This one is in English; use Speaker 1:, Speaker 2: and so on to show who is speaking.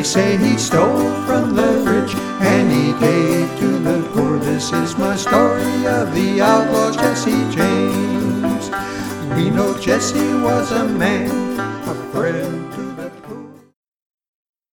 Speaker 1: say he stole from the rich and he gave to the poor. This is my story of the outlaw Jesse James. We know Jesse was a man, a friend